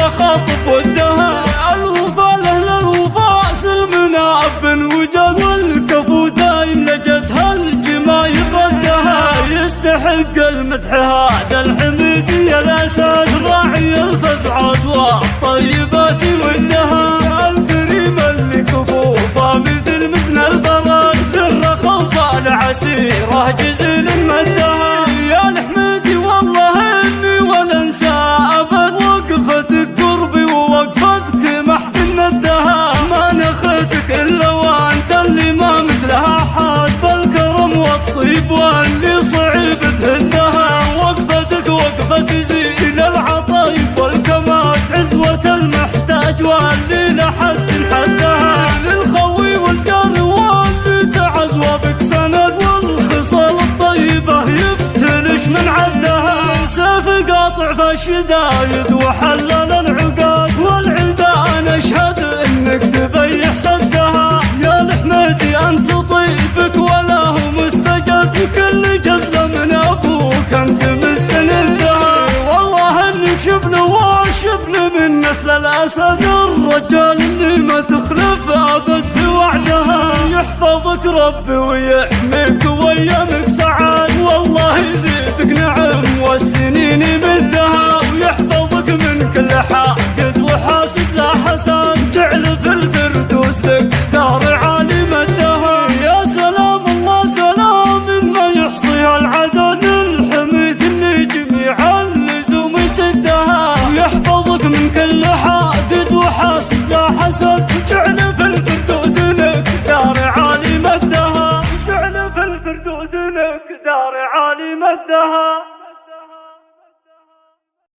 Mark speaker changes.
Speaker 1: خاطب ودها. الوفا لأهل الوفا سلمنا بنوجد، والكفو دايم لجتها الجمايل ردها. يستحق المدح هذا الحميدي الأسد، راعي الفزعات والطيبات ودها. الكريم اللي كفوفه مثل مزن البرد، في الرخوفة العسيرة جزيل مدها. يا الحميدي والله اني ولا انسى ابد، وقفتك قربي ووقفتك محد ندها. ما نخدك الا وانت اللي ما مثلها حد، بالكرم والطيب واللي صعب تهدها. وقفتك وقفة زين العطايب والكمال، عزوة المحتاج واللي لحد حدها. للخوي والجار واللي تعز وبك سند، والخصال الطيبة يبتلش من عدها. سيف قاطع فالشدايد وحلل العقاد، والعداء نشهد انك تبيح سدها. يا الحميدي انت طيبك ولا هو مستجد، كل جزلة من ابوك انت مستندها. والله انك شبل وشبل من نسل الاسد، الرجال اللي ما تخلف ابد في وعدها. يحفظك ربي ويحميك وايامك سعاد، والله يزيدك نعم والسنين يمدها. ويحفظك من كل حاقد وحاسد لا حسد، جعل في الفردوس لك دار عالي مدها. يا سلام الله سلام ما يحصيها العدد، الحميد اللي جميع اللزوم يسدها. ويحفظك من كل حاقد وحاسد لا حسد، جعل في الفردوس لك دار عالي مدها. جعل في الفردوس لك دار عالي مدها.